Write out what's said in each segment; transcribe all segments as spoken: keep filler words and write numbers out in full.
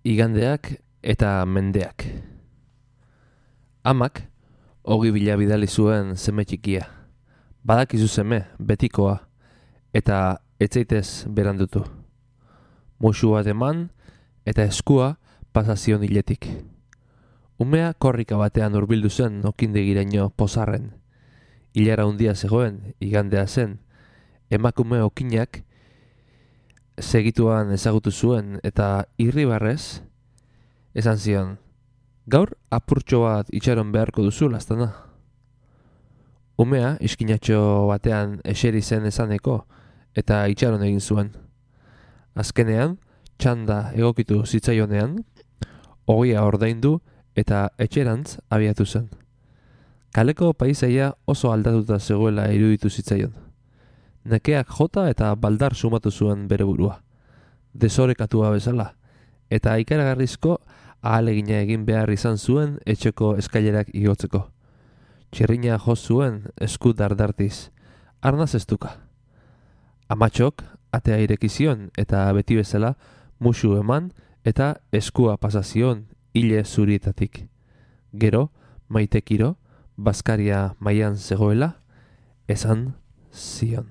igandeak eta mendeak. Amak, ogi bila bidali zuen seme txikia. Badakizu seme, betikoa, eta etzaitez berandutu. Musu bat eman, eta eskua pasazion hiletik. Umea korrika batean hurbildu zen okindegiraino pozarren. Hilara hundia zegoen, igandea zen, emakume okinak segituan ezagutu zuen eta irribarrez esan zion, gaur apurtxo bat itxaron beharko duzu lastana. Umea iskinatxo batean eseri zen esaneko eta itxaron egin zuen. Azkenean, txanda egokitu zitzaionean, ogia ordaindu eta etxerantz abiatu zen. Kaleko paisaia oso aldatuta zegoela iruditu zitzaion. Nekeak jota eta baldar sumatu zuen bere burua. Desorekatua bezala, eta ikaragarrizko ahalegina egin behar izan zuen etxeko eskailerak igotzeko. Txirrina jo zuen esku dardartiz, arnaz estuka. Amatxok atea irekizion eta beti bezala musu eman eta eskua pasazion hile zurietatik. Gero, maitekiro, bazkaria mailan zegoela, esan zion.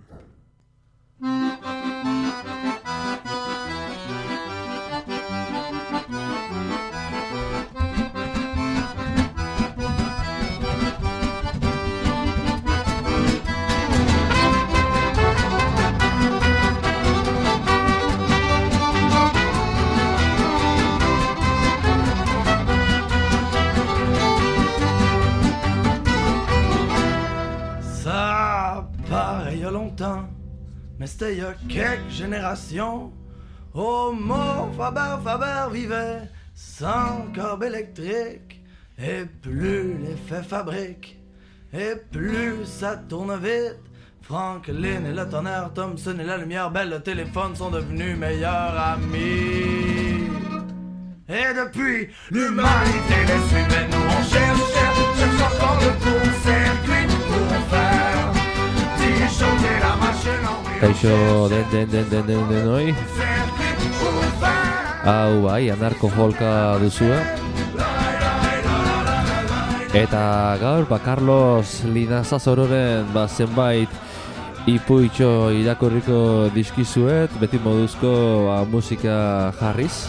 Mais c'était il y a quelques générations. Homo Faber Faber vivait sans corbe électrique. Et plus l'effet fabrique, et plus ça tourne vite. Franklin et le tonnerre, Thomson et la lumière belle, le téléphone sont devenus meilleurs amis. Et depuis, l'humanité les suivait, nous on cherche, cherche, cherche encore le court-circuit pour faire disjoncter la machine en Kaixo den den den den den den hoi. Hau bai, anarko folka duzue. Eta gaur, ba, Carlos Linazazororen ba, zenbait ipuitxo irakurriko dizkizuet, beti moduzko ba, musika jarriz.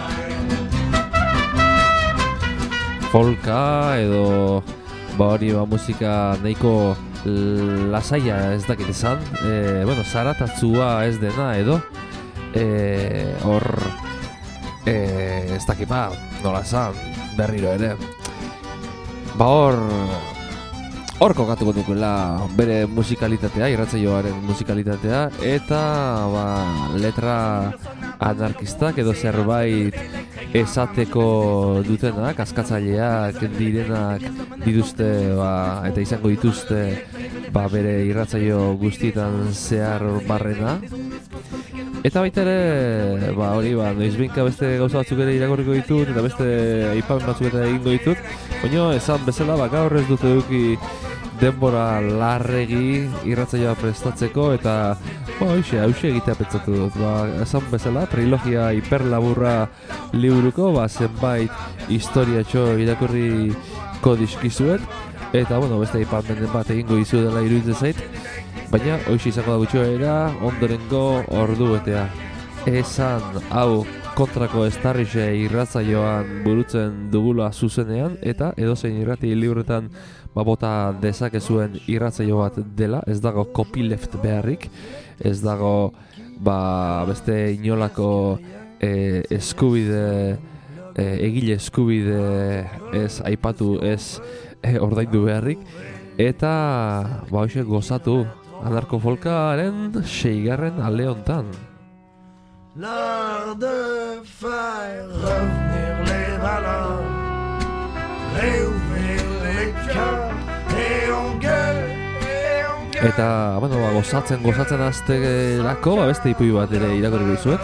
Folka edo ba, hori ba, musika nahiko lasaia ez dakit esan, e, bueno, zaratatzua ez dena edo e, hor e, ez dakit ba, nola esan, berriro ere ba hor hor kokatuko dukela bere musikalitatea, irratsaioaren musikalitatea eta ba, letra anarkistak edo zerbait esateko dutenak, askatzaileak direnak dituzte ba, eta izango dituzte ba, bere irratsaio guztietan zehar barrena. Eta baita ere, ba, hori ba, noizbinka beste gauza batzuk ere irakurriko ditut eta beste aipamen batzuk eta egingo ditut. Baina esan bezala, ba, gaur ez dut eduki denbora larregi irratsaioa prestatzeko eta ba, hoxe, hauxe egitea pentsatu dut. Ba, esan bezala, trilogia hiperlaburra liburuko, ba, zenbait historiatxo irakurriko dizkizuet eta, bueno, beste aipamenen bat egingo dizu dela iruditzen zait. Baina, hoxe izango da gutxoera, ondorengo ordu betea. Esan, hau, kontrako estarrixe irratsaioan burutzen dugula zuzenean, eta edozein irrati libretan ba, bota dezakezuen irratsaio bat dela, ez dago copyleft beharrik, ez dago ba, beste inolako e, eskubide, e, egile eskubide ez aipatu, ez e, ordaindu beharrik, eta ba, hoxe gozatu anarko folkaren seigarren alde hontan. L'heure de faire revenir les valeurs, réouvrir les cœurs, et on gueule, et on gueule. Eta, bueno, ba, gozatzen, gozatzen azterako, ba, beste ipui bat ere irakurri dizuet.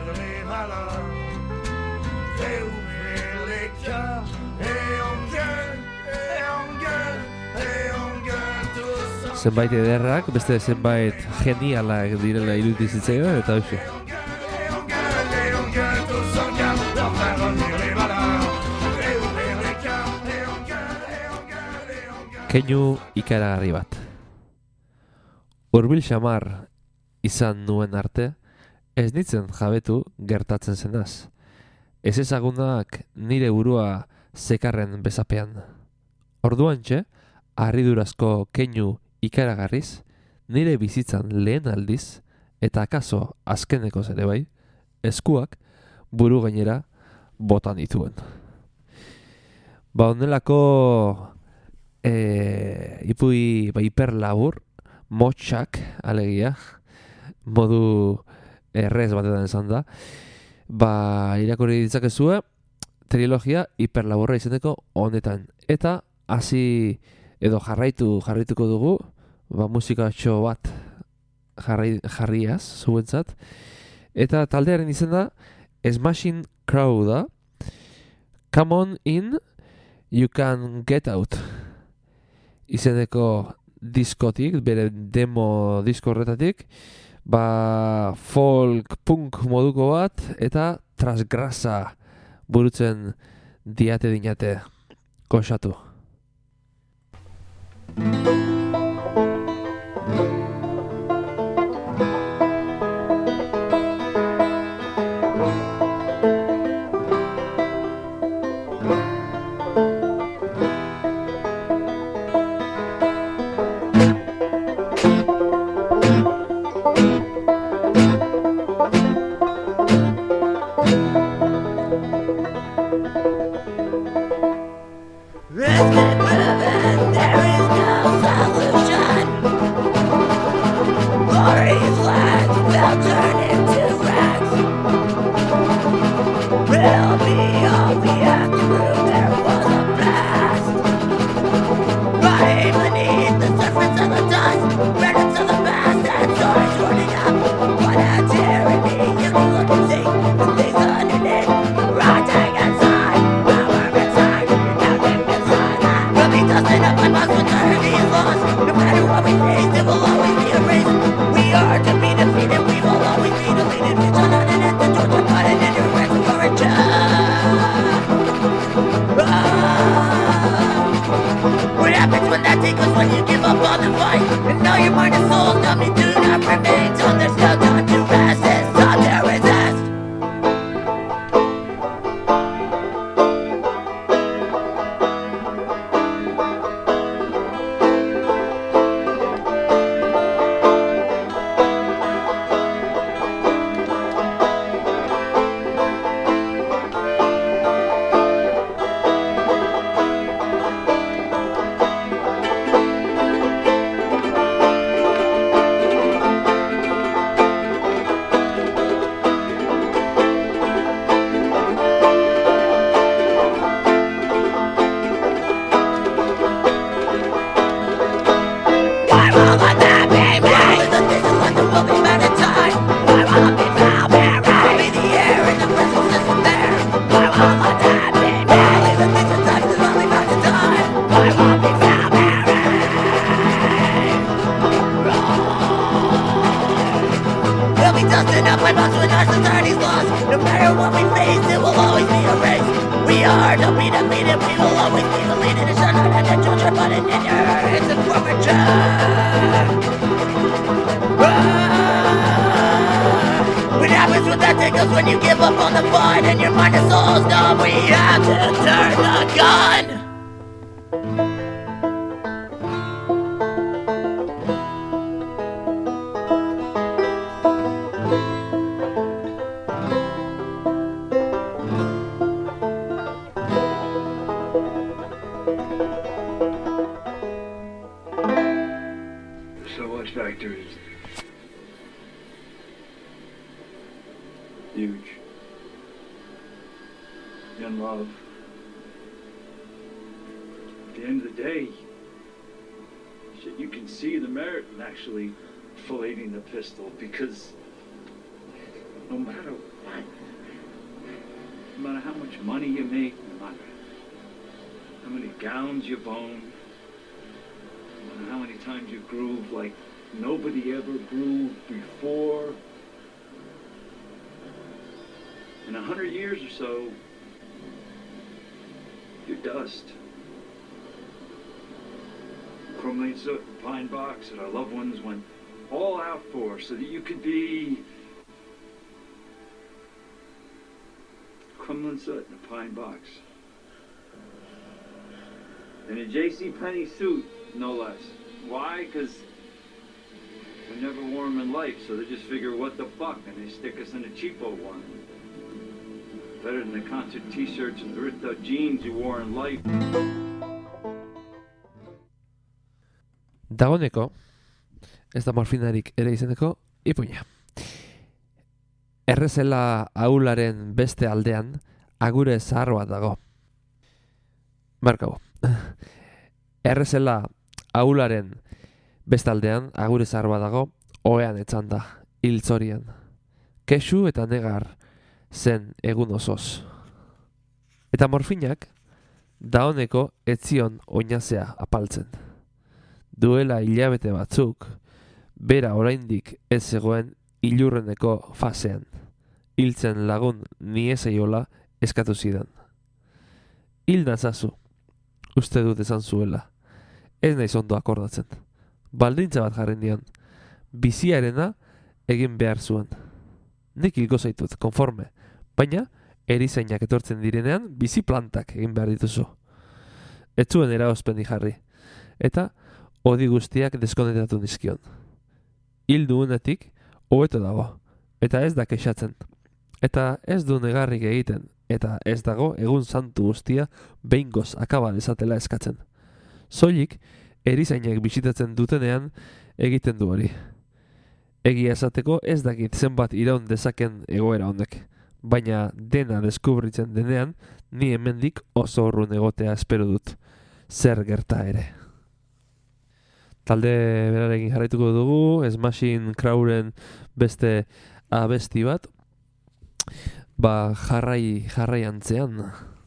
Zenbait ederrak, beste zenbait genialak direla iruditzen zitzaidan, eta hoxe. Keinu ikaragarri bat. Hurbil xamar izan nuen arte, ez nitzen jabetu gertatzen zenaz. Ez ezagunak nire burua zekarren bezapean. Orduantxe, harridurazko keinu ikaragarriz, nire bizitzan lehen aldiz, eta akaso azkenekoz ere bai, eskuak buru gainera botan dituen. Ba, honelako e, ipui ba, hiperlabur, motxak, alegia, modu errez batetan esan da, ba, irakurri ditzakezue, trilogia hiperlaburra izeneko honetan. Eta hasi edo jarraitu jarraituko dugu, ba, musikatxo bat jarri, jarriaz, zuentzat. Eta taldearen izena Smashing Crow da. Come on in, you can get out. Izeneko diskotik, bere demo disko horretatik, ba, folk punk moduko bat, eta transgrasa burutzen diate dinate. Koxatu. Because no matter what, no matter how much money you make, no matter how many gowns you own, no matter how many times you groove like nobody ever grooved before, in a hundred years or so, you're dust. crumbling soot and pine box that our loved ones went all out for so that you could be crumbling soot in a pine box. In a J C Penney suit, no less. Why? Because we never wore them in life, so they just figure, what the fuck, and they stick us in a cheapo one. Better than the concert t-shirts and ripped out jeans you wore in life. Dagoneko, ez da morfinarik ere izeneko, ipuina. Errezela ahularen beste aldean, agure zahar bat dago. Markau. Errezela ahularen beste aldean, agure zahar bat dago, ohean etzanda, hiltzorian. Kexu eta negar zen egun osoz. Eta morfinak, dagoneko etzion oinazea apaltzen. Duela hilabete batzuk, bera oraindik ez zegoen ilurreneko fasean. Hiltzen lagun niezeiola eskatu zidan. Hil nazazu, uste dut esan zuela. Ez naiz ondo akordatzen. Baldintza bat jarri nion, biziarena egin behar zuen. Nik hilko zaitut, konforme, baina erizainak etortzen direnean bizi plantak egin behar dituzu. Ez zuen eraozpenik jarri, eta odi guztiak deskonetatu nizkion. Hil duenetik, hobeto dago, eta ez da kexatzen. Eta ez du negarrik egiten, eta ez dago egun santu guztia behingoz akaba dezatela eskatzen. Soilik, erizainak bisitatzen dutenean egiten du hori. Egia esateko ez dakit zenbat iraun dezaken egoera honek, baina dena deskubritzen denean, ni hemendik oso urrun egotea espero dut, zer gerta ere. Talde berarekin jarraituko dugu, Smashing Crowren beste abesti bat, ba jarrai jarrai antzean.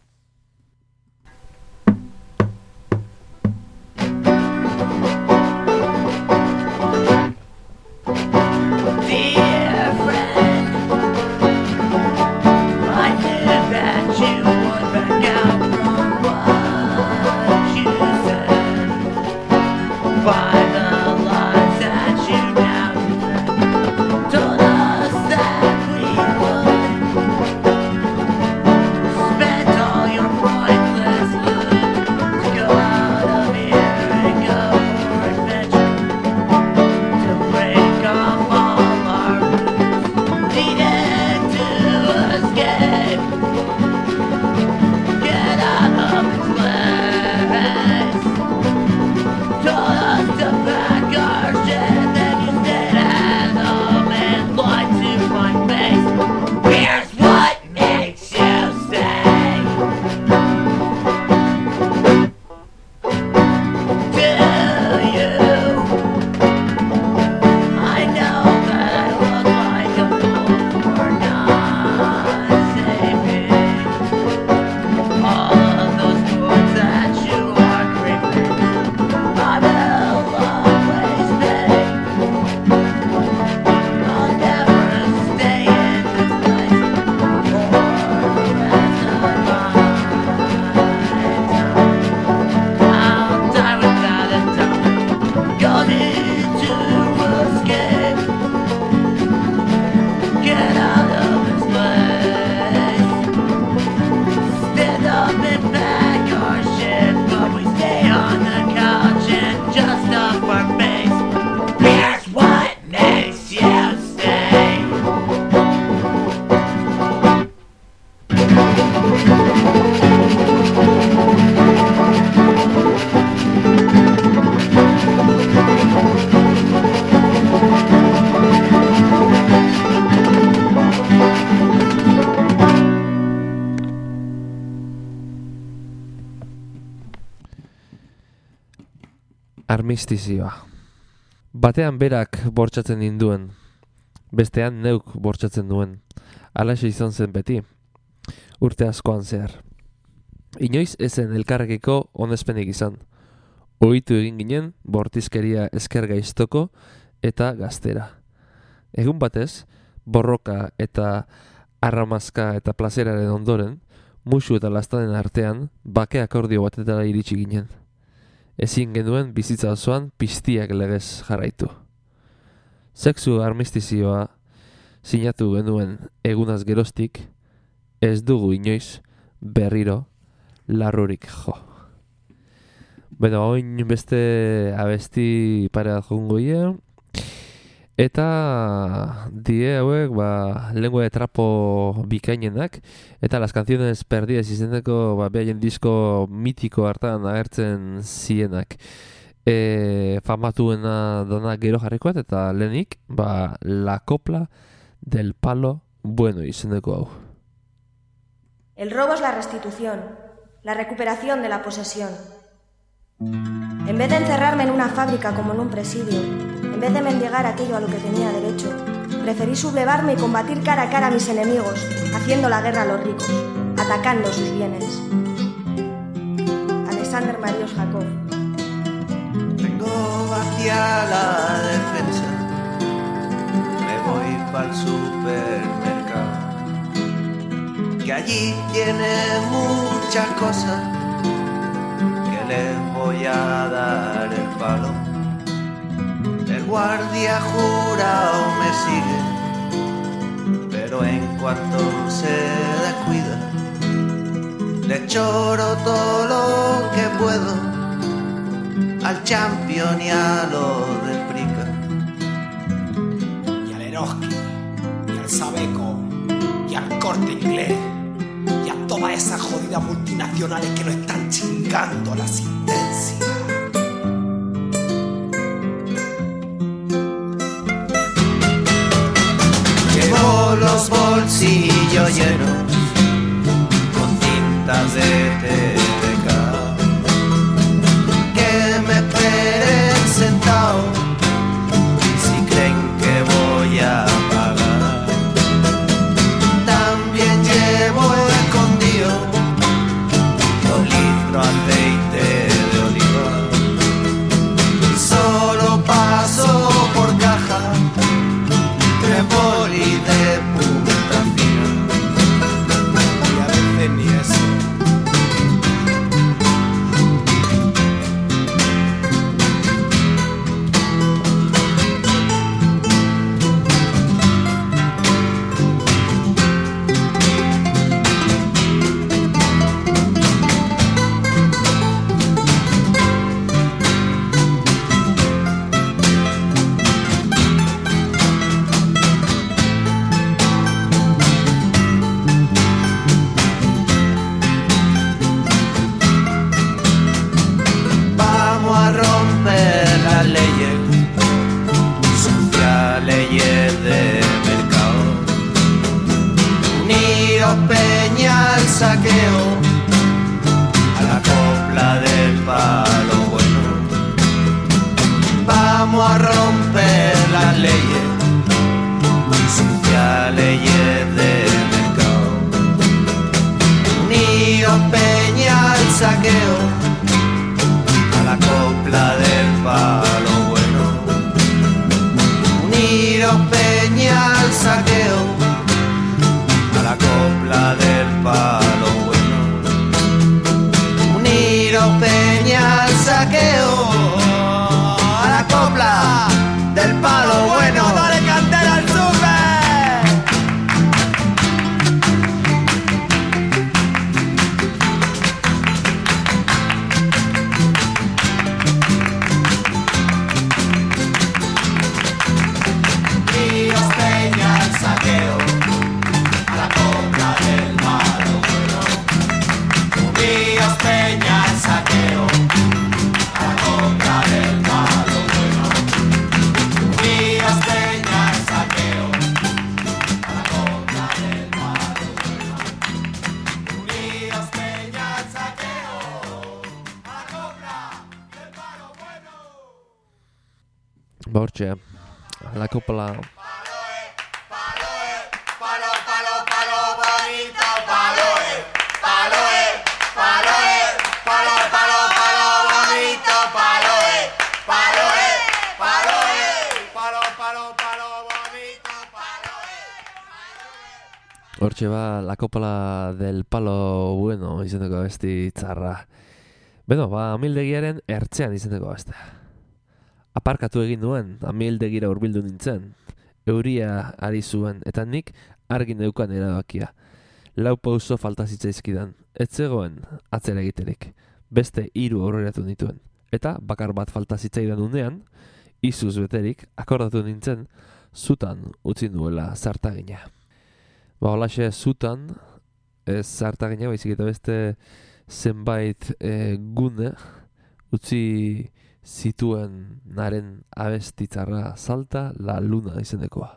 Armistizioa. Batean berak bortxatzen ninduen, bestean neuk bortxatzen duen. Halaxe izan zen beti, urte askoan zehar. Inoiz ezen elkarrekiko onezpenik izan. Ohitu egin ginen bortizkeria esker gaiztoko eta gaztera. Egun batez, borroka eta arramazka eta plazeraren ondoren, musu eta lastaden artean, bake akordio batetara iritsi ginen. ezin genuen bizitza osoan piztiak legez jarraitu. Sexu armistizioa sinatu genuen egunaz geroztik, ez dugu inoiz berriro larrurik jo. Bueno, oin beste abesti pare bat jongo ie, eta die hauek ba, lengua de trapo bikainenak, eta las canciones perdidas izeneko ba, behaien disko mitiko hartan agertzen zienak. E, famatuena dana gero jarrikoat, eta lehenik ba, la copla del palo bueno izeneko hau. El robo es la restitución, la recuperación de la posesión. En vez de encerrarme en una fábrica como en un presidio, en vez de mendigar aquello a lo que tenía derecho, preferí sublevarme y combatir cara a cara a mis enemigos, haciendo la guerra a los ricos, atacando sus bienes. Alexander Marius Jacob. Vengo hacia la defensa, me voy pa'l supermercado, que allí tiene muchas cosas que les voy a dar el palo. El guardia jurado me sigue, pero en cuanto se descuida, le choro todo lo que puedo al Champion y a los del Prica. Y al Eroski, y al Sabeco, y al Corte Inglés, y a todas esas jodidas multinacionales que nos están chingando la asistencia. Llevo los bolsillos llenos con cintas de T V K, que me esperen sentado si creen que voy a pagar. También llevo escondido dos litros de aceite de oliva, y solo paso por caja tres bolis de punta fina, y a veces ni eso. Peña al saqueo, a la copla del palo bueno. Vamos a romper las leyes, sucias leyes de mercado. Unidos Peña al saqueo, a la copla del palo bueno. Unidos Peña al saqueo, la copla del palo bueno. Unidos Peña al saqueo, a la copla del palo bueno. Dale candela al Unidos Peña al saqueo, Unidos Peña al saqueo, a la compra del palo bueno. Unidos Peña al saqueo, a la compra del palo bueno. Unidos Peña al saqueo, a la compra del palo bueno. Bortxe, la copla... Hortxe ba, la copla del palo bueno izeneko abesti txarra. Beno, ba, amildegiaren ertzean izeneko beste. Aparkatu egin nuen, amildegira hurbildu nintzen. Euria ari zuen, eta nik argi neukan erabakia. Lau pauso falta zitzaizkidan. Ez zegoen atzera egiterik. Beste hiru aurreratu nituen. Eta bakar bat falta zitzaidan unean, izuz beterik, akordatu nintzen, zutan utzi nuela zartagina. Ba, holaxe zutan, ez zartagina, baizik eta beste zenbait e, gune utzi zituen naren abestitzarra Salta la Luna izenekoa.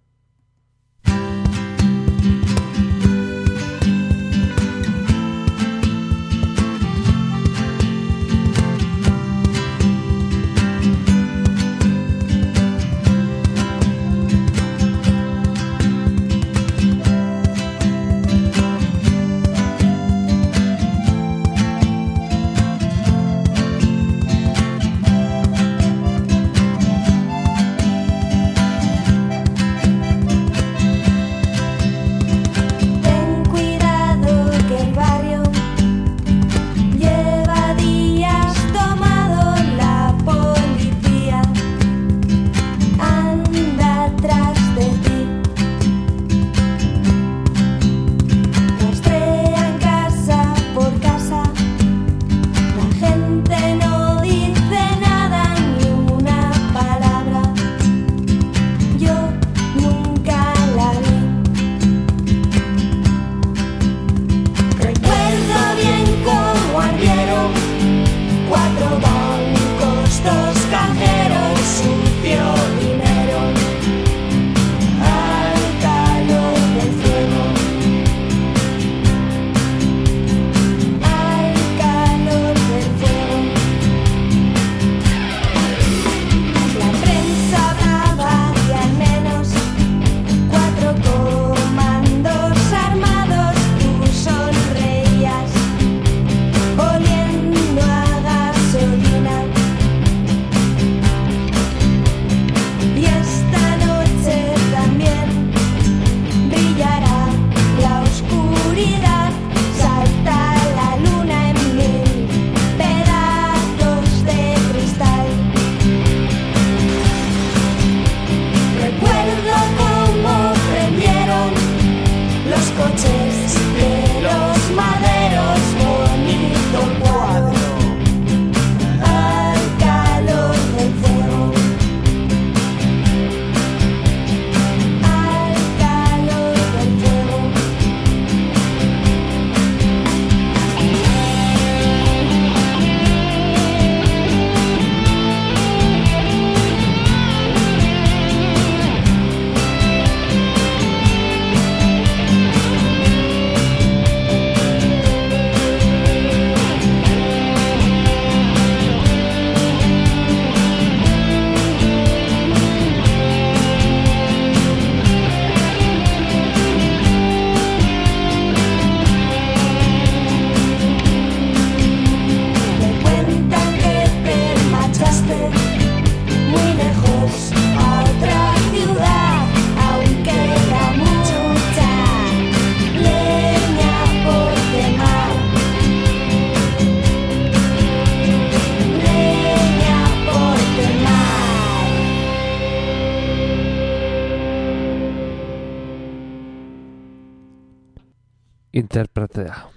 Interpretea.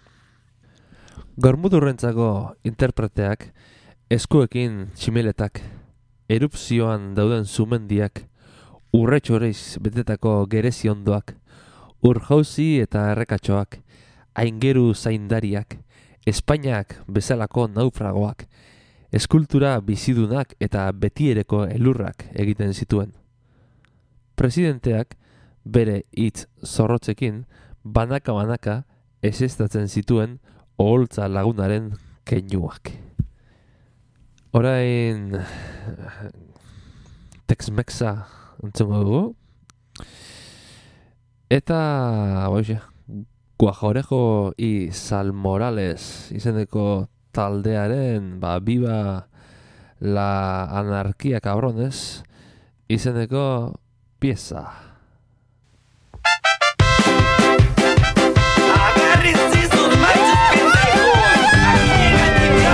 Gormudurrentzako interpreteak, eskuekin tximeletak, erupzioan dauden sumendiak, urretxoreiz betetako gerezi ondoak, urjauzi eta errekatxoak, aingeru zaindariak, Espainiak bezalako naufragoak, eskultura bizidunak eta betiereko elurrak egiten zituen. Presidenteak bere hitz zorrotzekin banaka-banaka ezeztatzen zituen oholtza lagunaren keinuak. Orain Tex-Mexa entzungo dugu. Eta boixe, Guajorejo y Sal Morales izeneko taldearen ba, Viva la Anarquía Cabrones izeneko pieza. Agárrense sus machos pendejos. Aquí llega el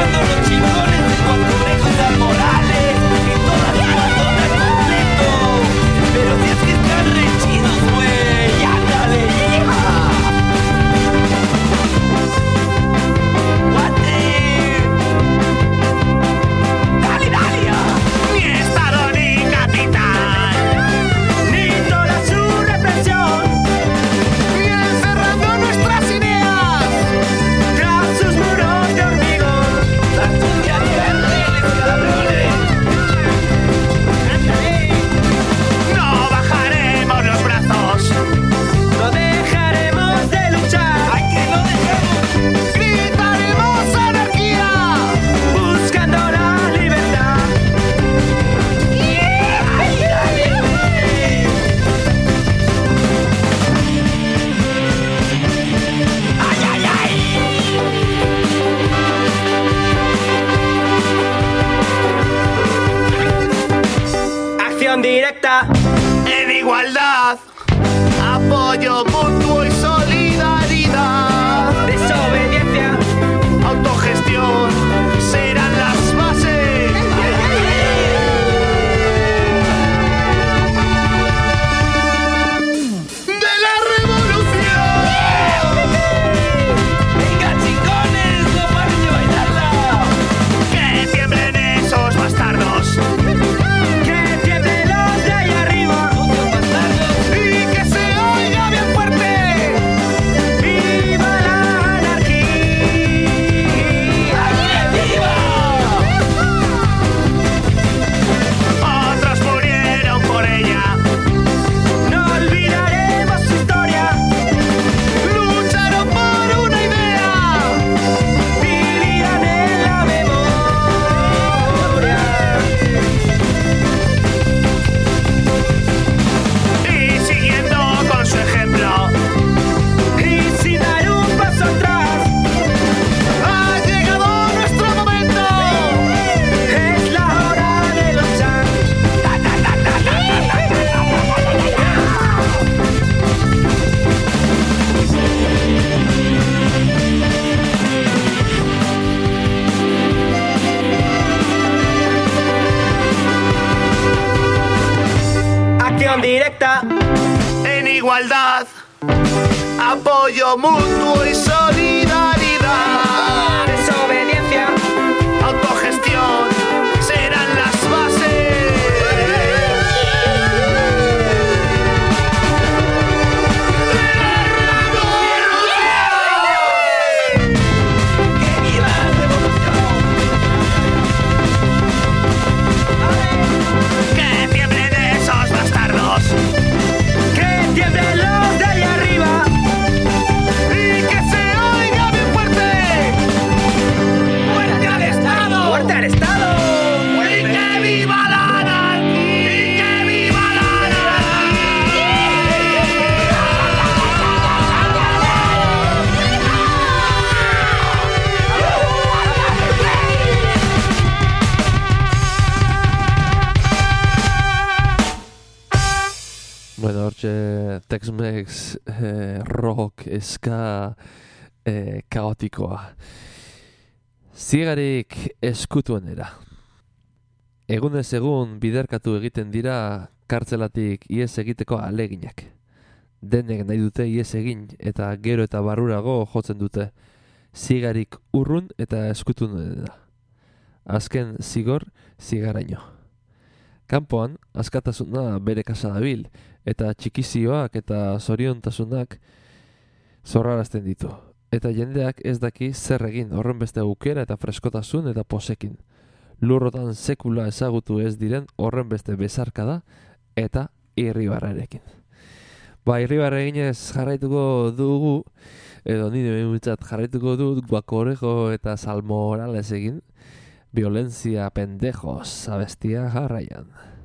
eh, Tex-Mex, eh, rock, ska, eh, kaotikoa. Zigarik eskutuenera. Egunez egun biderkatu egiten dira kartzelatik ihes egiteko aleginak. Denek nahi dute ihes egin eta gero eta barrurago jotzen dute. Zigarik urrun eta eskutuenera. Azken zigor, zigaraino. Kanpoan, askatasuna bere kasa dabil, eta txikizioak eta zoriontasunak zorrarazten ditu. Eta jendeak ez daki zer egin horren beste aukera eta freskotasun eta posekin. Lurrotan sekula ezagutu ez diren horren beste bezarkada eta irribarrarekin. Ba, irribarra eginez jarraituko dugu, edo nire behintzat jarraituko dut Guacorejo eta Salmorales egin, Violencia pendejos abestia jarraian.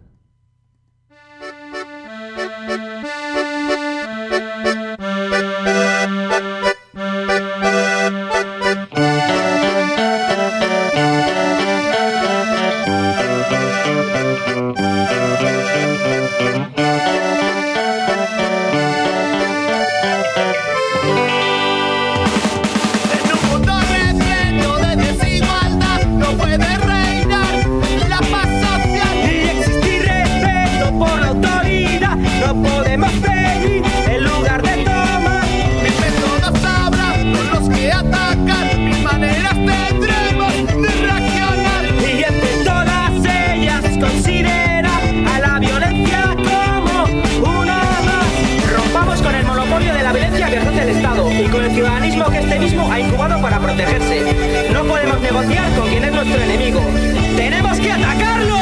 Negociar con quien es nuestro enemigo. ¡Tenemos que atacarlo!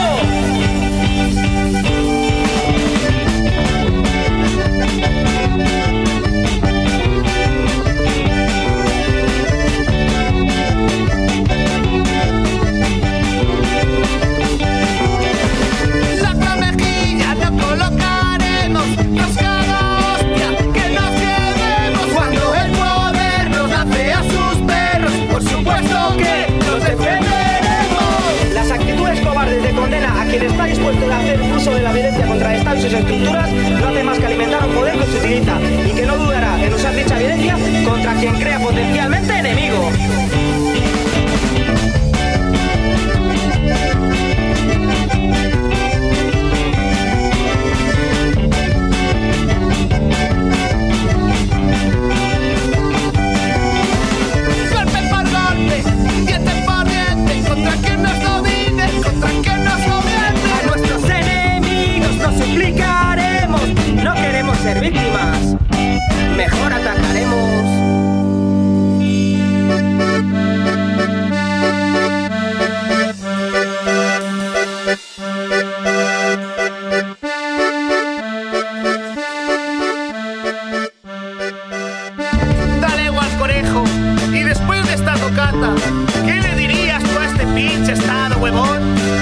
La mejilla no colocaremos, nos cada hostia que nos llevemos. Cuando el poder nos hace a sus perros, por supuesto que las actitudes cobardes de condena a quien está dispuesto a hacer uso de la violencia contra el Estado y sus estructuras no hace más que alimentar un poder que se utiliza y que no dudará en usar dicha violencia contra quien crea potencialmente enemigo. No queremos ser víctimas, mejor atacaremos. Dale igual conejo, y después de esta tocata, ¿qué le dirías tú a este pinche estado, huevón?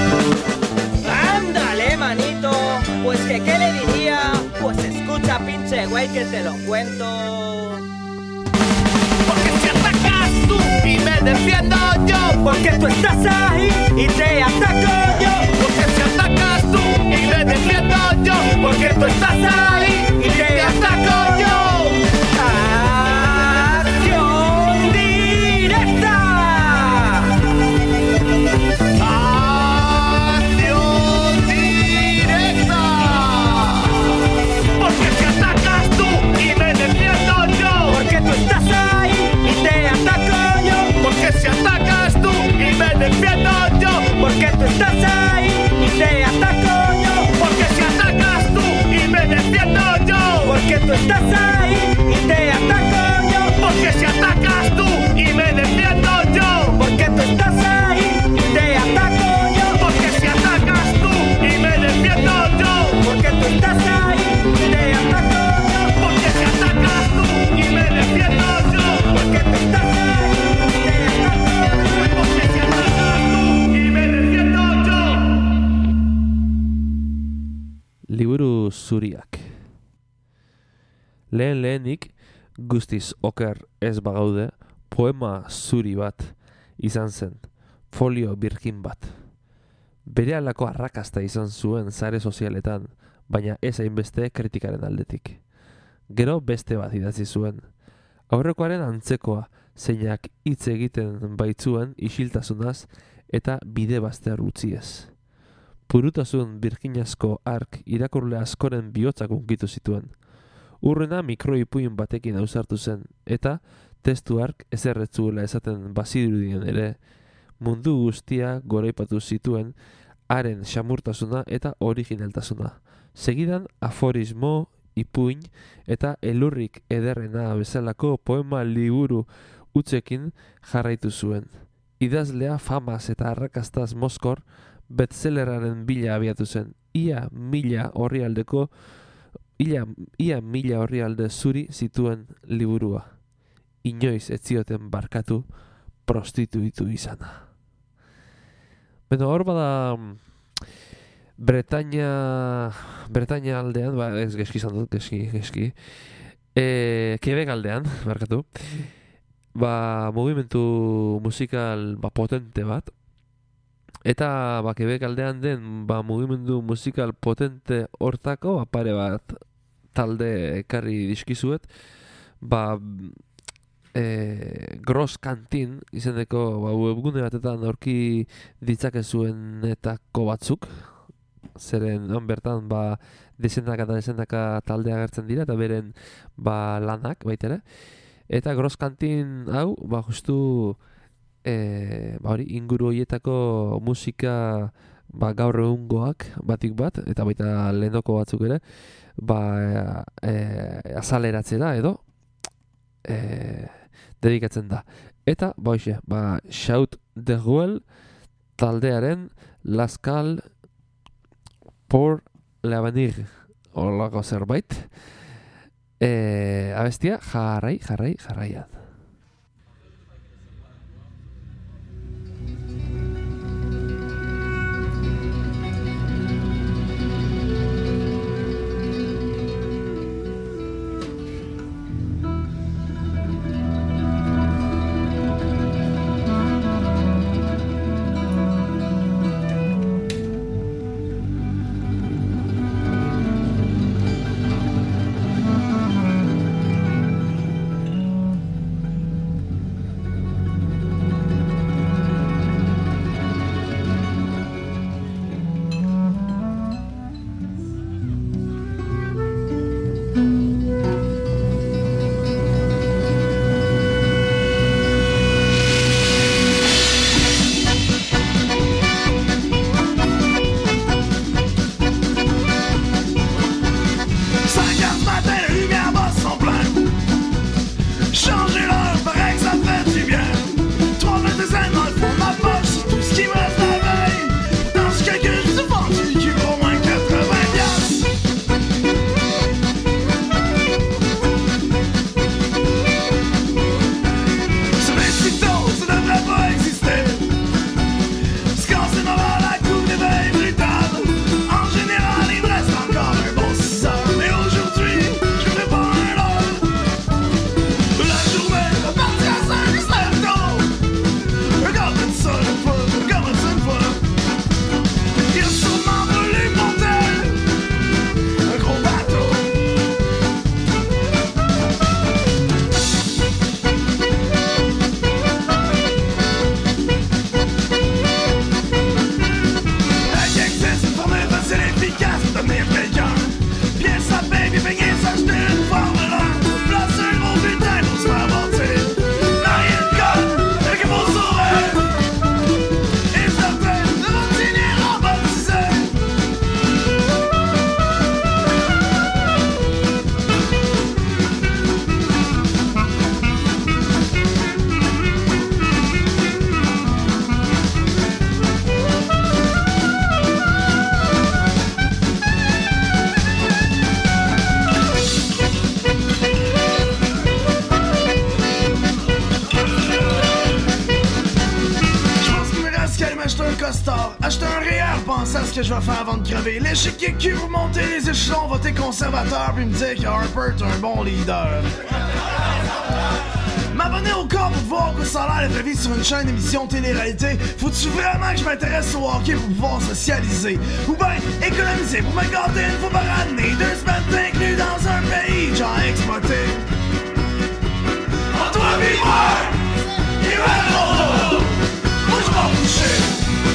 Ándale, manito, pues que qué le diría. Pues escucha, pinche güey, que te lo cuento. Porque si atacas tú y me defiendo yo, porque tú estás ahí y te ataco yo. Porque si atacas tú y me defiendo yo, porque tú estás ahí y te ataco yo. ¡Acción directa! ¡Acción directa! Porque si atacas tú y me defiendo yo, porque tú estás ahí y te ataco yo. Porque si atacas tú y me defiendo yo, porque tú estás ahí y te ataco yo. Porque si atacas tú y me defiendo yo, porque tú estás ahí y te ataco yo. Porque si atacas tú y me defiendo yo, porque tú estás ahí y te ataco yo. Porque si atacas tú y me defiendo yo, porque tú estás ahí y te ataco yo. Porque si atacas tú y me defiendo yo, porque tú estás ahí y te ataco yo. Porque si atacas tú y me defiendo yo. Liburu zuriak. Lehen lehenik, guztiz oker ez bagaude, poema zuri bat izan zen, folio birkin bat. Berehalako arrakasta izan zuen sare sozialetan, baina ez hainbeste kritikaren aldetik. Gero beste bat idatzi zuen. Aurrekoaren antzekoa, zeinak hitz egiten baitzuen isiltasunaz eta bide bazter utziez. Purutasun birkinazko ark irakurle askoren bihotzak hunkitu zituen. Urrena mikroipuin batekin ausartu zen, eta testu ark ezerretzuela esaten bazirudien ere, mundu guztia goraipatu zituen haren xamurtasuna eta originaltasuna. Segidan aforismo, ipuin eta elurrik ederrena bezalako poema liburu utzekin jarraitu zuen. Idazlea famaz eta arrakastaz mozkor bestselleraren bila abiatu zen. Ia mila orrialdeko ia, ia mila orrialde zuri zituen liburua. Inoiz ez zioten barkatu prostituitu izana. Beno, hor bada Bretaña Bretaña aldean, ba, ez geski izan dut, geski, geski. E, Quebec aldean, barkatu. Ba, mugimendu musikal ba, potente bat. Eta ba, Quebec aldean den ba, mugimendu musikal potente hortako ba, pare bat talde ekarri dizkizuet. Ba, e, Gross Cantin izeneko ba, webgune batetan aurki ditzakezuenetako batzuk. Zeren on bertan ba, desenaka eta desenaka taldea agertzen dira eta beren ba, lanak baitere. Eta Gross Cantin hau, ba, justu e, ba, hori, inguru horietako musika ba, gaur egungoak batik bat, eta baita lehenoko batzuk ere, ba, e, azaleratzera edo e, dedikatzen da. Eta, ba, hoxe, ba, Shout de Ruel taldearen Laskal por l'avenir holako zerbait. E, abestia, jarrai, jarrai, jarraian. Que je vais faire avant de crever. L'échiquier qui vous montez les échelons, votez conservateur, puis me dire que Harper est un bon leader. M'abonner au corps pour voir quoi ça a l'air la vraie vie sur une chaîne d'émission télé-réalité? Faut-tu vraiment que je m'intéresse au hockey pour pouvoir socialiser? Ou ben économiser pour me garder une fois par année? Deux semaines inclus dans un pays genre exploité. En toi vivre, il va être moi je m'en coucher.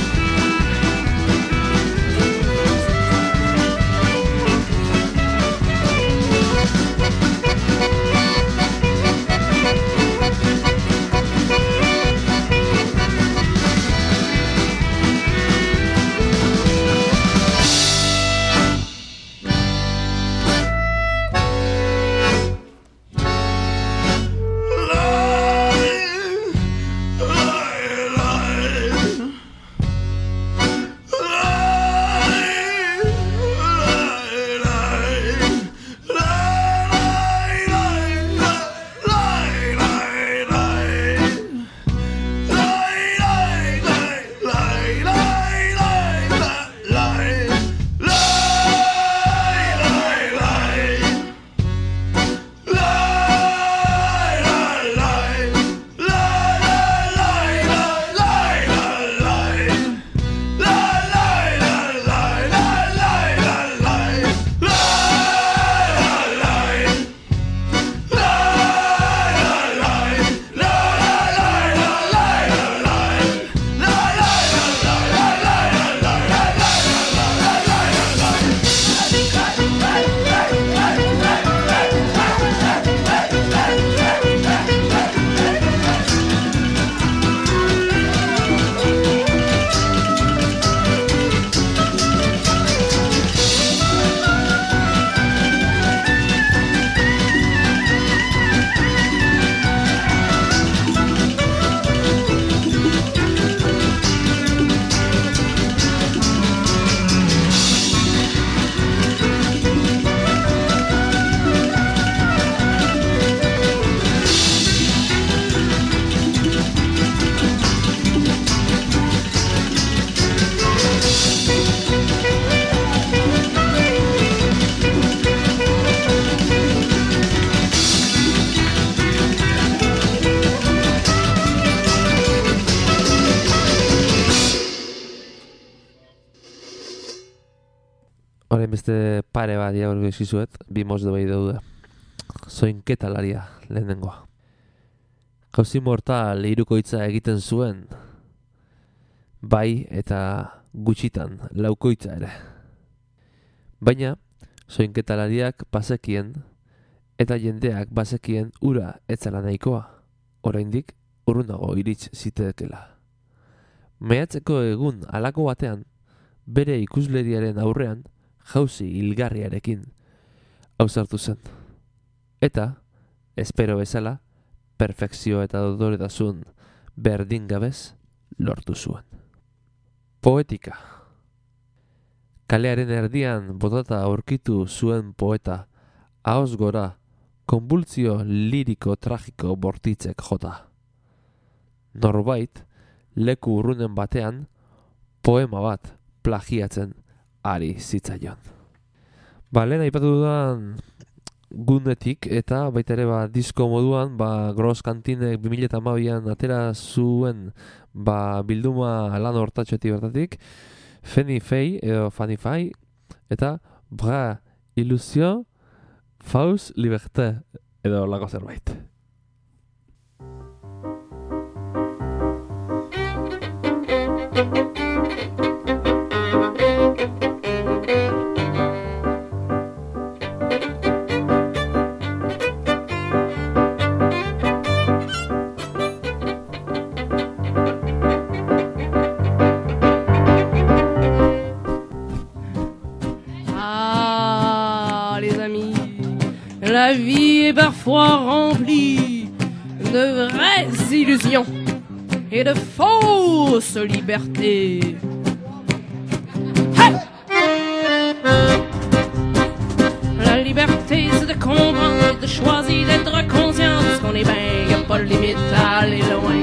Horren beste pare bat diagorko eskizuet, bi mozde bai daude. Zoinketalaria lehenengoa. Jauzi mortal hirukoitza egiten zuen, bai eta gutxitan laukoitza ere. Baina, zoinketalariak bazekien eta jendeak bazekien ura etzala nahikoa, oraindik urrunago irits ziteekela. Mehatzeko egun halako batean, bere ikusleriaren aurrean, jauzi hilgarriarekin ausartu zen. Eta, espero bezala, perfekzio eta dodoretasun berdin gabez lortu zuen. Poetika. Kalearen erdian botata aurkitu zuen poeta, ahoz gora, konbultzio liriko tragiko bortitzek jota. Norbait, leku urrunen batean, poema bat plagiatzen ari zitzaion. Ba, lehen aipatu dudan gunetik eta baita ere ba, disko moduan ba, Gross Kantinek bi mila hamabian atera zuen ba, bilduma lan hortatxoetik bertatik Fanny Fay edo Fanny Fay eta Bra Illusion Faust Liberté edo lako zerbait. La vie est parfois remplie de vraies illusions et de fausses libertés. Hey! La liberté, c'est de comprendre, de choisir, d'être conscient de ce qu'on est bien, y a pas de limite à aller loin.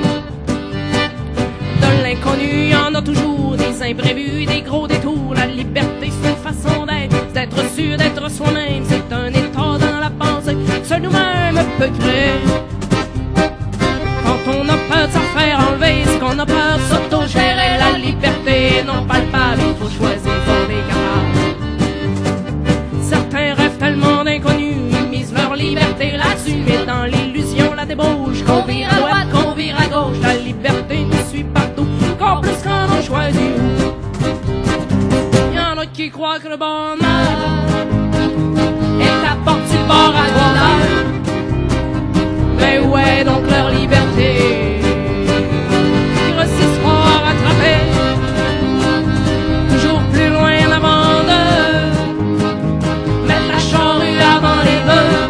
De l'inconnu, y en a toujours des imprévus, des gros détours. La liberté, c'est une façon d'être, d'être sûr d'être soi-même. C'est un état dans la pensée, seul nous-mêmes peut créer. crois que le bonheur est apporté sur le bord à l'honneur. Mais où est donc leur liberté? Ils restent fort rattrapés, toujours plus loin en avant d'eux. Mettre la charrue avant les bœufs.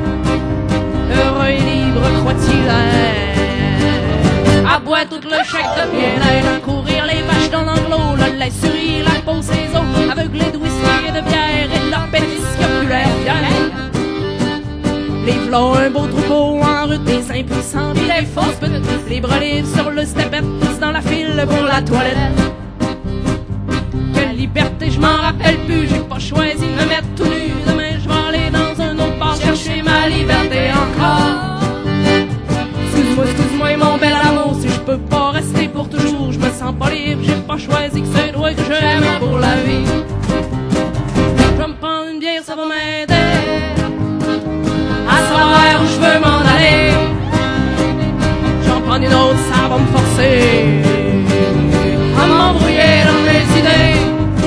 Heureux et libre, croit-il être. Aboie tout le chèque de bien-être, courir les vaches dans l'enclos, le lait suri, la peau, ses os, aveuglés de whisky et de bière et de leur pénis scapulaire fière. Les v'là un beau troupeau en route, des impuissants pis des fausses putes, les bras libres sur le stepette, tous dans la file pour la toilette. Quelle liberté, je m'en rappelle plus, j'ai pas choisi de me mettre tout nu. Demain je vais aller dans un autre bar chercher ma liberté encore. Excuse-moi, excuse-moi mon bel amour, si je peux pas rester pour toujours, je me sens pas libre, j'ai pas choisi que c'est toi que j'aime pour la vie. Je vais me prendre une bière, ça va m'aider à savoir où je veux m'en aller. J'en prends une autre, ça va me forcer à m'embrouiller dans mes idées.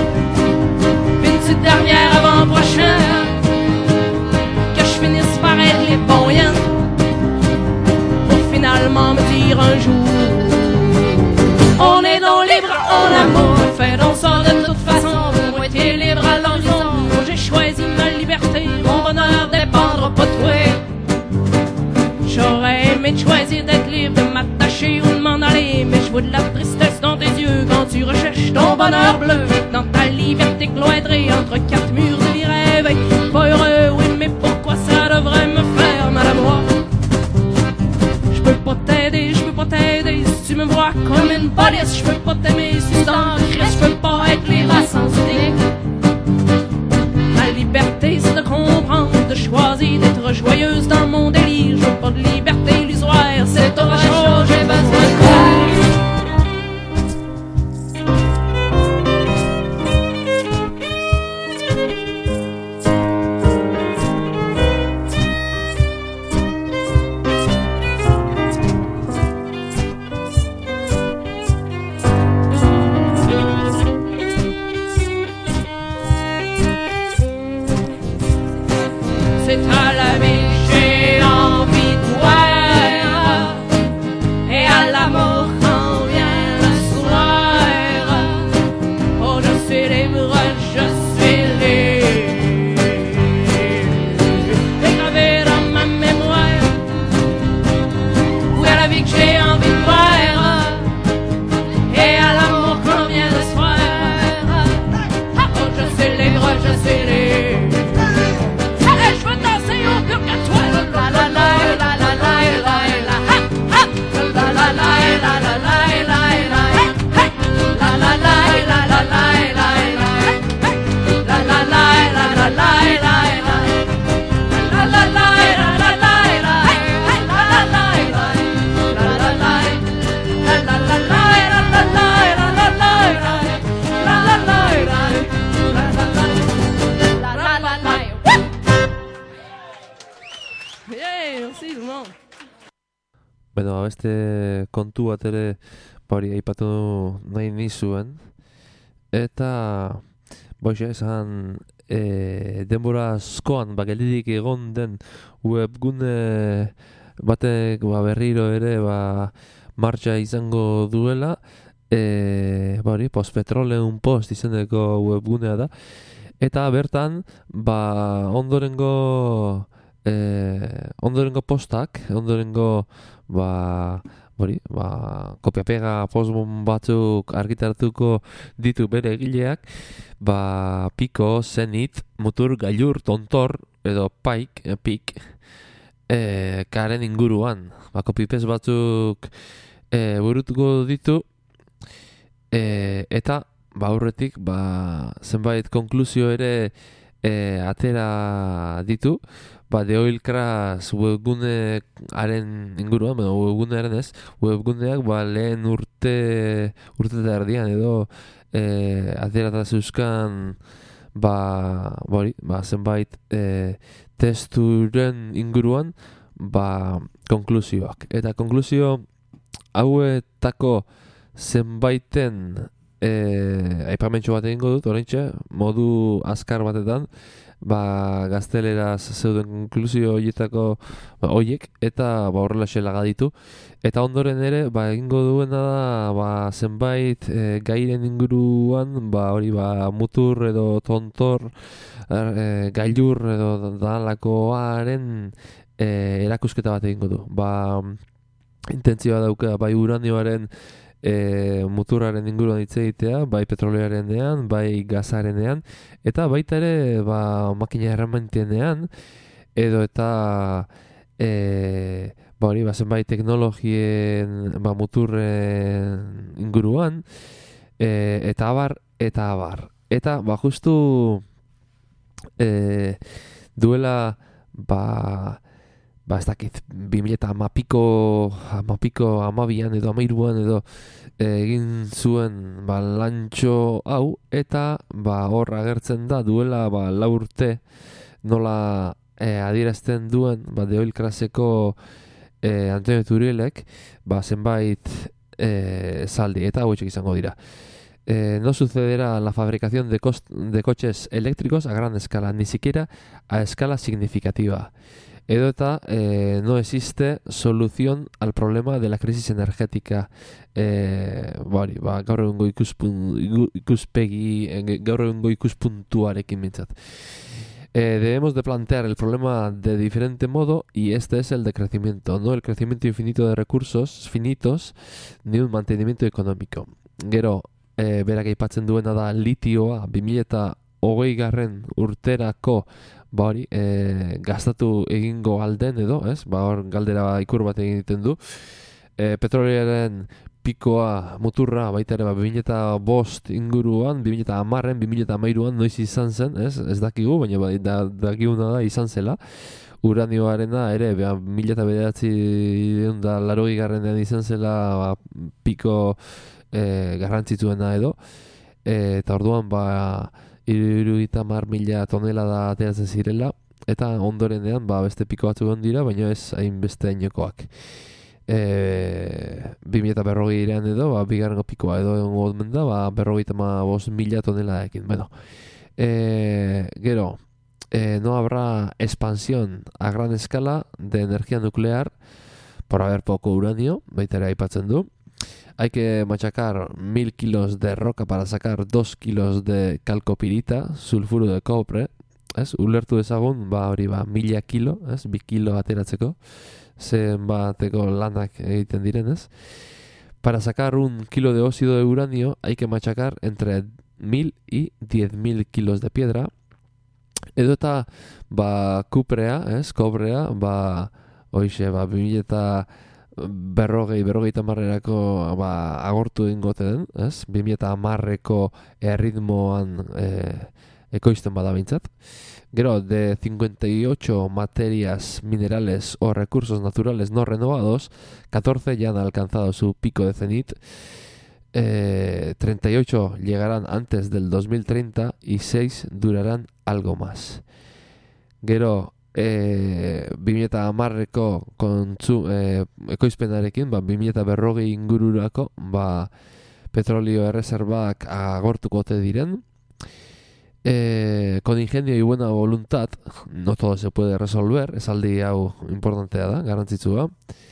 Puis une petite dernière avant prochaine, que je finisse par être les bons yens, pour finalement me dire un jour, on est donc libre en amour, fait donc ça de toute façon, vous moitié libre à l'horizon. Moi j'ai choisi ma liberté, mon bonheur dépendra pas de toi. J'aurais aimé choisir d'être libre, de m'attacher ou de m'en aller, mais je vois de la tristesse dans tes yeux quand tu recherches ton bonheur bleu. Dans ta liberté cloîtrée entre quatre murs de vie rêvée, pas heureux, oui, mais pourquoi ça devrait me faire mal à moi? Je peux pas t'aider, je peux pas t'aider si tu me vois comme une police. Je peux pas t'aimer si tu t'en crisses, je peux pas être libre à sens unique. Ma liberté c'est de comprendre, de choisir d'être joyeuse dans mon délire. Je veux pas de liberté illusoire, c'est autre chose, j'ai besoin de quoi. C'est à la vie que j'ai envie de voir, et à l'amour quand vient le soir. Oh, je suis libre, je suis libre, dégravé dans ma mémoire. Oui, à la vie que j'ai envie de voir, et à l'amour quand vient le soir. Oh, je suis libre, je suis libre. Bueno, beste kontu bat ere hori aipatu nahi nizuen. Eta boixe esan e, denbora askoan ba, geldirik egon den webgune batek ba, berriro ere ba, martxa izango duela. E, ba, hori, Postpetroleum Post izeneko webgunea da. Eta bertan ba, ondorengo e, ondorengo postak, ondorengo ba, hori, ba, kopia-pega postbon batzuk argitaratuko ditu bere egileak, ba, Piko, Zenit, Mutur, Gailur, Tontor, edo Paik, e, Pik, e, karen inguruan. Ba, kopipes batzuk e, burutuko ditu, e, eta ba, aurretik ba, zenbait konklusio ere e, atera ditu. Ba, The Oil Crash webgunearen inguruan, bueno, webgunearen ez, webguneak ba, lehen urte urte eta erdian edo e, aterata zeuzkan ba, bori, ba, zenbait e, testuren inguruan ba, konklusioak. Eta konklusio hauetako zenbaiten e, aipamentxo bat egingo dut, oraintxe, modu azkar batetan, ba, gazteleraz zeuden konklusio horietako ba, horiek, eta ba, horrela xelaga ditu. Eta ondoren ere, ba, egingo duena da, ba, zenbait e, gairen inguruan, ba, hori ba, mutur edo tontor, e, gailur edo dalakoaren e, erakusketa bat egingo du. Ba, intentzioa dauka, bai uranioaren E, muturraren inguruan hitz egitea, bai petrolearenean, bai gazarenean, eta baita ere ba, makina errementenean, edo eta e, ba, hori, ba, zenbait teknologien ba, muturren inguruan, e, eta abar, eta abar. Eta ba, justu e, duela ba, ba ez dakit, bi mila hamapiko, hamapiko hamabian edo hamairuan edo e, egin zuen ba, lantxo hau, eta ba, hor agertzen da duela ba, lau urte nola e, adierazten duen ba, de Oilkraseko e, Antonio Turielek ba, zenbait e, zaldi, eta hauetxek izango dira. Eh, no sucederá la fabricación de, de coches eléctricos a gran escala, ni siquiera a escala significativa. Edo eta eh, no existe solución al problema de la crisis energética. Eh, bari, ba, gaur egungo ikuspun, ikuspegi, gaur egungo ikuspuntuarekin mintzat. Eh, debemos de plantear el problema de diferente modo y este es el de crecimiento, no el crecimiento infinito de recursos finitos ni un mantenimiento económico. Gero, eh, berak aipatzen duena da litioa bi mila hogei garren urterako ba hori, e, gastatu egingo alden edo, ez? Ba hor galdera ikur bat egiten du. E, petrolearen pikoa, muturra, baita ere, ba, bi mila bost inguruan, bi mila hamarren, bi mila hamairuan noiz izan zen, ez? Ez dakigu, baina ba, da, dakiguna da izan zela. Uranioarena ere, ba, bi mila bederatzi da larogi garrenean izan zela ba, piko e, garrantzitsuena edo. E, eta orduan, ba, hirurogeita hamar mila tonelada ateratzen zirela, eta ondorenean ba, beste piko batzuk egon dira, baina ez hainbeste hainokoak. E, bi mila berrogeian edo, ba, bigarrengo pikoa edo egon da, ba, berrogeita hamabost mila toneladaekin. Bueno, e, gero, e, no habrá expansión a gran escala de energía nuclear por haber poco uranio, baita ere aipatzen du. Hay que machacar mil kilos de roca para sacar dos kilos de calcopirita, sulfuro de cobre, ez? Ulertu dezagun, ba hori ba, mila kilo, ez? Bi kilo ateratzeko, zenbateko lanak egiten direnez. Para sacar un kilo de óxido de uranio hay que machacar entre mil y diez mil kilos de piedra. Edo eta, ba, kuprea, ez? Kobrea, ba, hoixe, ba, bi mila eta berrogei, berrogeita hamarrerako ba, agortu ingote den, ez? bi mila hamarreko erritmoan e, ekoizten bada bintzat. Gero, de cincuenta y ocho materias minerales o recursos naturales no renovados, catorce ya han alcanzado su pico de cenit, eh, treinta y ocho llegarán antes del dos mil treinta y seis durarán algo más. Gero, E, bi mila hamarreko kontzu, e, ekoizpenarekin, ba, bi mila berrogei ingururako ba, petrolio erreserbak agortuko ote diren. E, con ingenio y buena voluntad no todo se puede resolver, esaldi hau importantea da, garrantzitsua.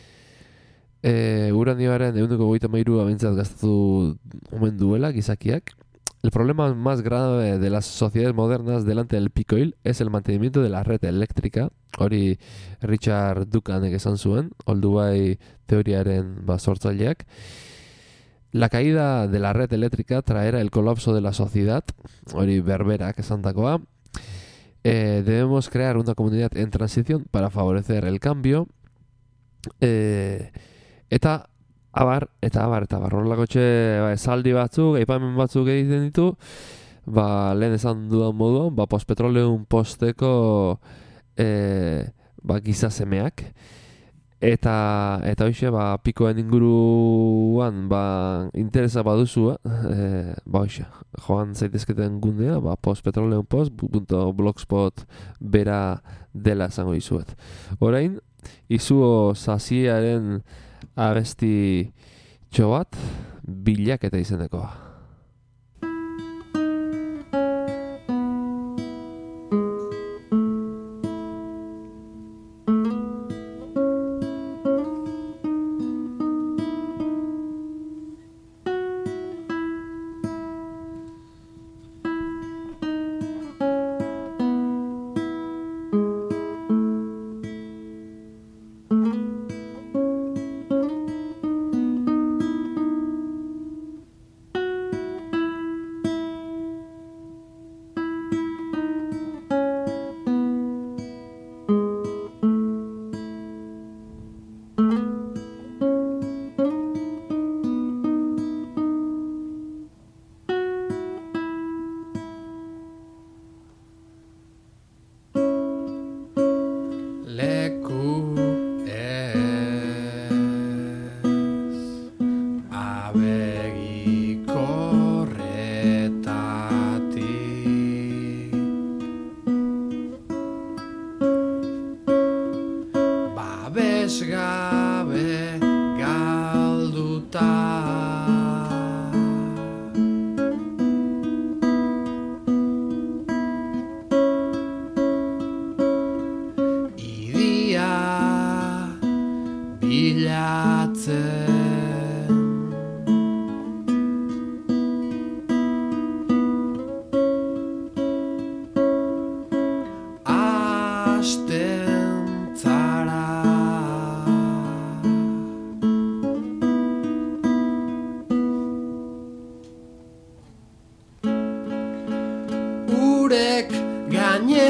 E, uranioaren ehuneko hogeita hamairua bintzat gastatu omen duela gizakiak. El problema más grave de las sociedades modernas delante del peak oil es el mantenimiento de la red eléctrica. Hori Richard Dukanek esan zuen, Oldubai teoriaren ba, sortzaileak. La caída de la red eléctrica traerá el colapso de la sociedad. Hori berberak esandakoa. Eh, debemos crear una comunidad en transición para favorecer el cambio. Eh, eta Abar, eta abar, eta abar, horrelako txe, ba, esaldi batzuk, aipamen batzuk egiten ditu, ba, lehen esan dudan moduan, ba, postpetroleum posteko e, ba, gizasemeak, eta, eta hoxe, ba, pikoen inguruan, ba, interesa baduzu, e, ba, hoxe, joan zaitezketen gundea, ba, postpetroleumpos punto blogspot bera dela esango izuet. Orain, izuo zaziaren abesti txobat bilaketa izenekoa.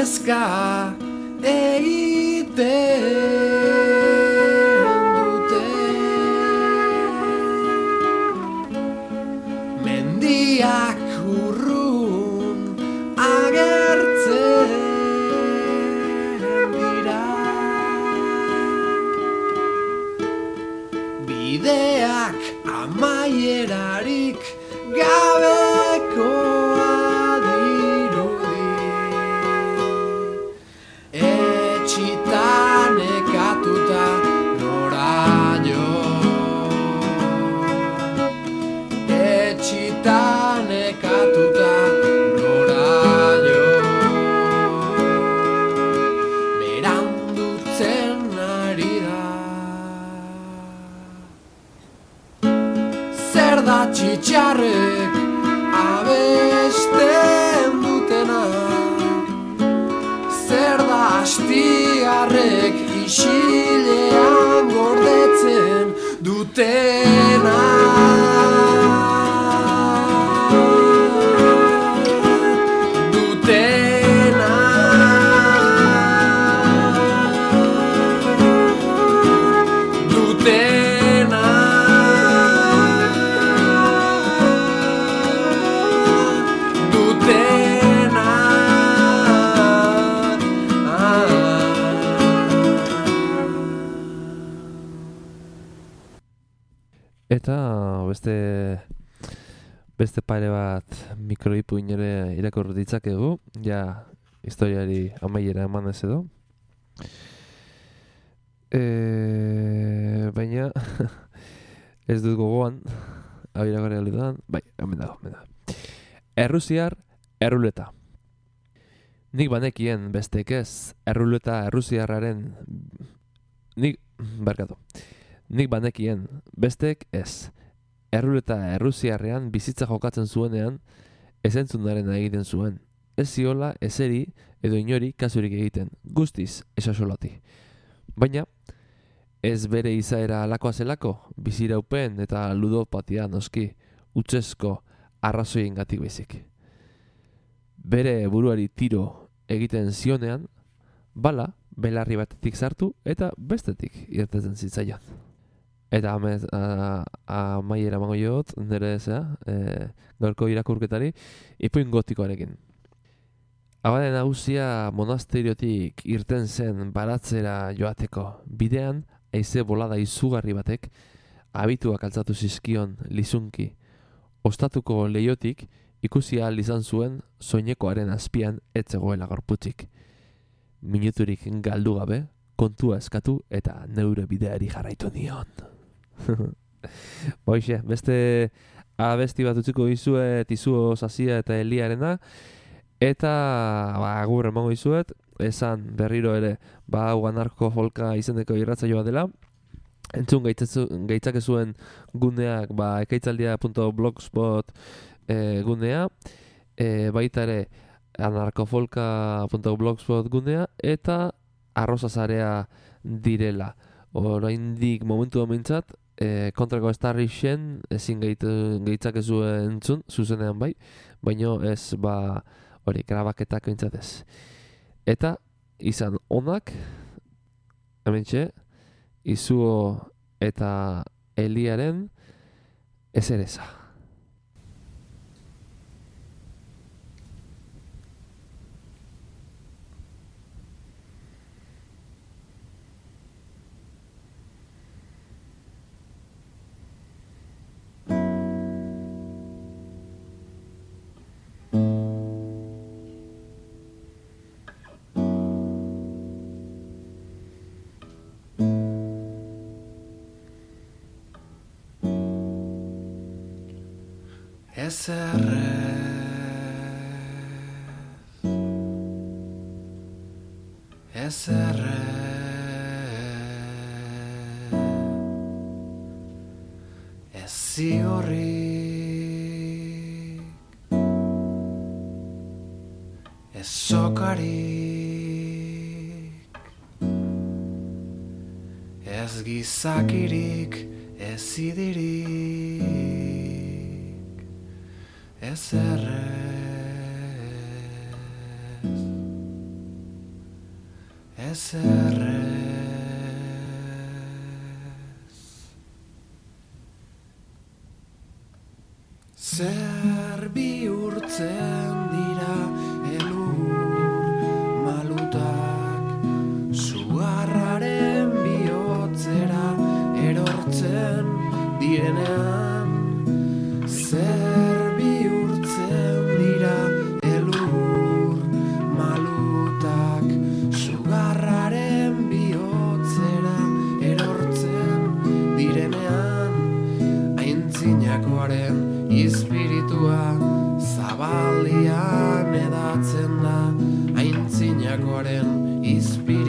kezka egiten dute. Mendiak urrun agertzen dira, bideak amaierarik gabekoa dirudi. Etxitan ekatuta noraino, etxitan ekatuta noraino, berandutzen ari da. Zer da txitxarrek abesten dutena, zer da astigarrek isilean gordetzen dutena. Dutena. Dutena. Dutena. Eta beste beste pare bat mikroipuin ere irakur ditzakegu, ja historiari amaiera eman ez edo. E, baina ez dut gogoan, hau irakurri aldudan, bai, hemen dago, hemen dago. Errusiar erruleta. Nik banekien bestek ez, erruleta errusiarraren, nik, barkatu, nik banekien bestek ez, erruleta errusiarrean bizitza jokatzen zuenean, ezentzunaren egiten zuen. Ez ziola, ezeri, edo inori kasurik egiten, guztiz esasolati. Baina, ez bere izaera alakoa zelako, biziraupen eta ludopatia noski, utzesko arrazoiengatik baizik. Bere buruari tiro egiten zionean, bala, belarri batetik sartu eta bestetik irtetzen zitzaion. Eta amez, amaiera mango jot, nire ezea, e, gaurko irakurketari, ipuin gotikoarekin. Abade nagusia monasteriotik irten zen baratzera joateko. Bidean, haize bolada izugarri batek, abituak altzatu zizkion lizunki. Ostatuko leiotik, ikusi ahal izan zuen soinekoaren azpian etzegoela gorputzik. Minuturik galdu gabe, kontua eskatu eta neure bideari jarraitu nion. Boixe, beste abesti bat utziko dizuet Izuo Sazia eta Eliarena, eta ba, agur emango dizuet, esan berriro ere, ba, hau anarko folka izeneko irratsaioa dela. Entzun gaitzakezuen guneak, ba, ekaitzaldia punto blogspot e, gunea, e, baita ere anarkofolka punto blogspot gunea, eta arrozazarea direla. Oraindik momentu domintzat, e, kontrako estarrixen ezin gaitzakezuen entzun, zuzenean bai, baino ez, ba, hori, grabaketak entzatez. Eta, izan onak, hementxe, Izuo eta Eliaren ezereza. Ezerrez, ezerrez, ez ziorrik, ez sokarik, ez gizakirik, ez idirik, ezerrez. ezerrez. Zer bihurtzen dira elur malutak, sugarraren bihotzera erortzen direnean. Zer bihurtzen dira elur malutak, sugarraren bihotzera erortzen direnean. Aintzinakoaren espiritua zabalian edatzen da, aintzinakoaren espiritua